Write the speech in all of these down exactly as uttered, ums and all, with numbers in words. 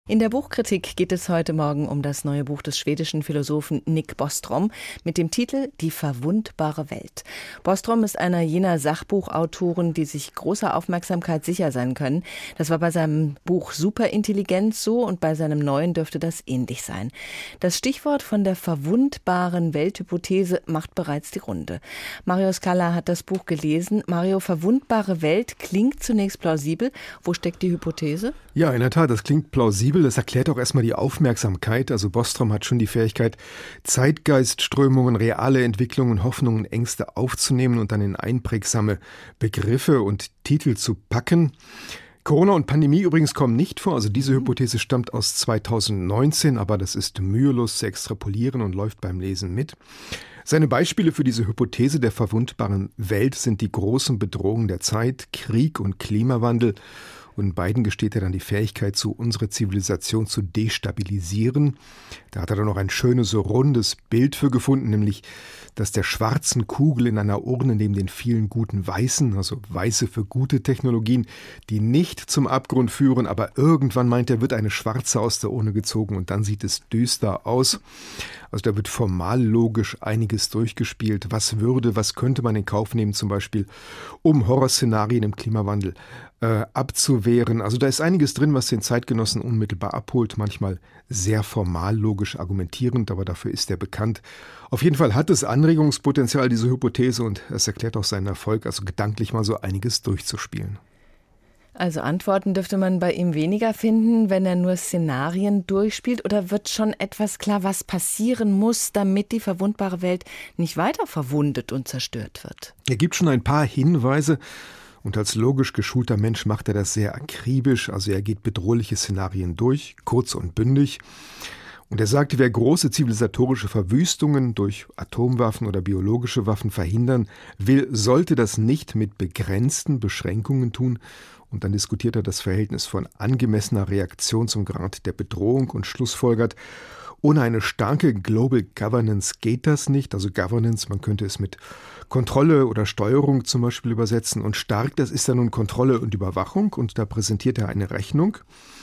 In der Buchkritik geht es heute Morgen um das neue Buch des schwedischen Philosophen Nick Bostrom mit dem Titel Die verwundbare Welt. Bostrom ist einer jener Sachbuchautoren, die sich großer Aufmerksamkeit sicher sein können. Das war bei seinem Buch Superintelligenz so und bei seinem neuen dürfte das ähnlich sein. Das Stichwort von der verwundbaren Welthypothese macht bereits die Runde. Mario Scala hat das Buch gelesen. Mario, verwundbare Welt klingt zunächst plausibel. Wo steckt die Hypothese? Ja, in der Tat, das klingt plausibel. Das erklärt auch erstmal die Aufmerksamkeit. Also Bostrom hat schon die Fähigkeit, Zeitgeistströmungen, reale Entwicklungen, Hoffnungen, Ängste aufzunehmen und dann in einprägsame Begriffe und Titel zu packen. Corona und Pandemie übrigens kommen nicht vor. Also diese Hypothese stammt aus zweitausendneunzehn, aber das ist mühelos zu extrapolieren und läuft beim Lesen mit. Seine Beispiele für diese Hypothese der verwundbaren Welt sind die großen Bedrohungen der Zeit, Krieg und Klimawandel. Und in beiden gesteht er dann die Fähigkeit zu, unsere Zivilisation zu destabilisieren. Da hat er dann noch ein schönes, so rundes Bild für gefunden, nämlich dass der schwarzen Kugel in einer Urne neben den vielen guten Weißen, also Weiße für gute Technologien, die nicht zum Abgrund führen, aber irgendwann, meint er, wird eine schwarze aus der Urne gezogen und dann sieht es düster aus. Also da wird formal logisch einiges durchgespielt. Was würde, was könnte man in Kauf nehmen, zum Beispiel, um Horrorszenarien im Klimawandel äh, abzuwehren. Also da ist einiges drin, was den Zeitgenossen unmittelbar abholt, manchmal sehr formal logisch argumentierend, aber dafür ist er bekannt. Auf jeden Fall hat es Anregungspotenzial, diese Hypothese, und es erklärt auch seinen Erfolg, also gedanklich mal so einiges durchzuspielen. Also Antworten dürfte man bei ihm weniger finden, wenn er nur Szenarien durchspielt, oder wird schon etwas klar, was passieren muss, damit die verwundbare Welt nicht weiter verwundet und zerstört wird? Er gibt schon ein paar Hinweise und als logisch geschulter Mensch macht er das sehr akribisch, also er geht bedrohliche Szenarien durch, kurz und bündig. Und er sagte, wer große zivilisatorische Verwüstungen durch Atomwaffen oder biologische Waffen verhindern will, sollte das nicht mit begrenzten Beschränkungen tun. Und dann diskutiert er das Verhältnis von angemessener Reaktion zum Grad der Bedrohung und schlussfolgert, ohne eine starke Global Governance geht das nicht. Also Governance, man könnte es mit Kontrolle oder Steuerung zum Beispiel übersetzen. Und stark, das ist dann nun Kontrolle und Überwachung. Und da präsentiert er eine Rechnung.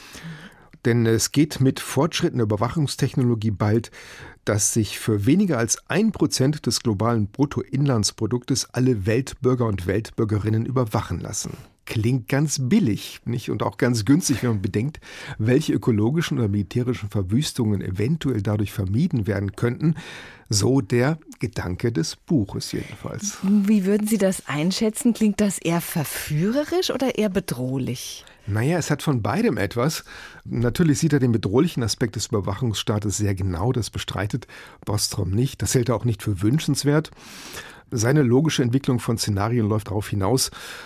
Denn es geht mit Fortschritten der Überwachungstechnologie bald, dass sich für weniger als ein Prozent des globalen Bruttoinlandsproduktes alle Weltbürger und Weltbürgerinnen überwachen lassen. Klingt ganz billig, nicht? Und auch ganz günstig, wenn man bedenkt, welche ökologischen oder militärischen Verwüstungen eventuell dadurch vermieden werden könnten. So der Gedanke des Buches jedenfalls. Wie würden Sie das einschätzen? Klingt das eher verführerisch oder eher bedrohlich? Naja, es hat von beidem etwas. Natürlich sieht er den bedrohlichen Aspekt des Überwachungsstaates sehr genau. Das bestreitet Bostrom nicht. Das hält er auch nicht für wünschenswert. Seine logische Entwicklung von Szenarien läuft darauf hinaus.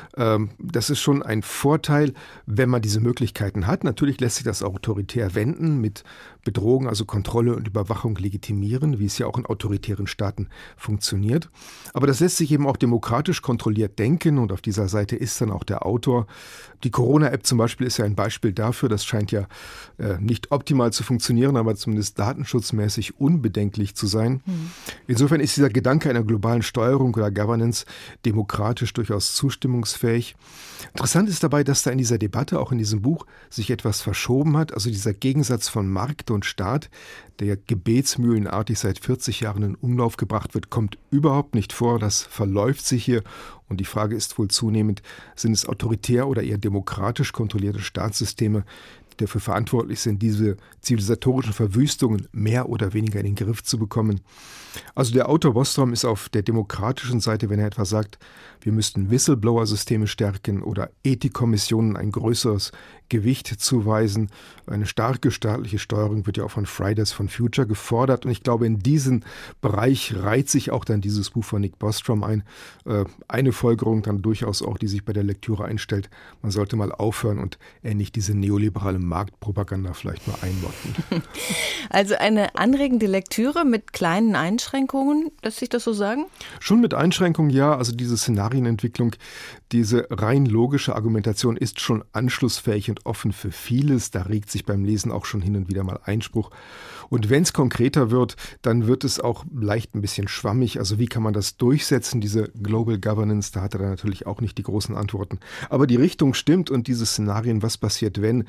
Das ist schon ein Vorteil, wenn man diese Möglichkeiten hat. Natürlich lässt sich das autoritär wenden, mit Bedrohung, also Kontrolle und Überwachung legitimieren, wie es ja auch in autoritären Staaten funktioniert. Aber das lässt sich eben auch demokratisch kontrolliert denken und auf dieser Seite ist dann auch der Autor. Die Corona-App zum Beispiel ist ja ein Beispiel dafür. Das scheint ja äh, nicht optimal zu funktionieren, aber zumindest datenschutzmäßig unbedenklich zu sein. Mhm. Insofern ist dieser Gedanke einer globalen Steuerung oder Governance demokratisch durchaus zustimmungsfähig. Interessant ist dabei, dass da in dieser Debatte, auch in diesem Buch, sich etwas verschoben hat. Also dieser Gegensatz von Markt und Staat, der gebetsmühlenartig seit vierzig Jahren in Umlauf gebracht wird, kommt überhaupt nicht vor. Das verläuft sich hier. Und die Frage ist wohl zunehmend, sind es autoritär oder eher demokratisch kontrollierte Staatssysteme, die dafür verantwortlich sind, diese zivilisatorischen Verwüstungen mehr oder weniger in den Griff zu bekommen. Also der Autor Bostrom ist auf der demokratischen Seite, wenn er etwa sagt, wir müssten Whistleblower-Systeme stärken oder Ethikkommissionen ein größeres Gewicht zuweisen. Eine starke staatliche Steuerung wird ja auch von Fridays for Future gefordert. Und ich glaube, in diesen Bereich reiht sich auch dann dieses Buch von Nick Bostrom ein. Eine Folgerung dann durchaus auch, die sich bei der Lektüre einstellt. Man sollte mal aufhören und ähnlich diese neoliberale Marktpropaganda vielleicht mal einmotten. Also eine anregende Lektüre mit kleinen Einschränkungen, lässt sich das so sagen? Schon mit Einschränkungen, ja. Also diese Szenarienentwicklung, diese rein logische Argumentation ist schon anschlussfähig und offen für vieles. Da regt sich beim Lesen auch schon hin und wieder mal Einspruch. Und wenn es konkreter wird, dann wird es auch leicht ein bisschen schwammig. Also wie kann man das durchsetzen, diese Global Governance? Da hat er dann natürlich auch nicht die großen Antworten. Aber die Richtung stimmt und diese Szenarien, was passiert, wenn zum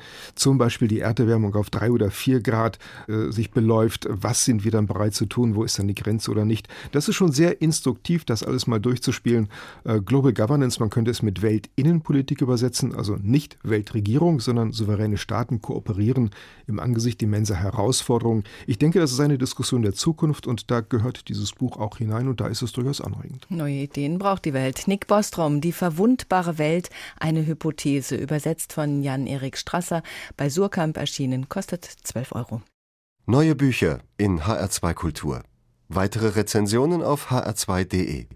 zum Beispiel die Erderwärmung auf drei oder vier Grad äh, sich beläuft, was sind wir dann bereit zu tun, wo ist dann die Grenze oder nicht. Das ist schon sehr instruktiv, das alles mal durchzuspielen. Äh, Global Governance, man könnte es mit Weltinnenpolitik übersetzen, also nicht Weltregierung, sondern souveräne Staaten kooperieren im Angesicht immenser Herausforderungen. Ich denke, das ist eine Diskussion der Zukunft und da gehört dieses Buch auch hinein und da ist es durchaus anregend. Neue Ideen braucht die Welt. Nick Bostrom, Die verwundbare Welt, eine Hypothese, übersetzt von Jan-Erik Strasser, bei Suhrkamp erschienen, kostet zwölf Euro. Neue Bücher in H R zwei Kultur. Weitere Rezensionen auf h r zwei punkt d e.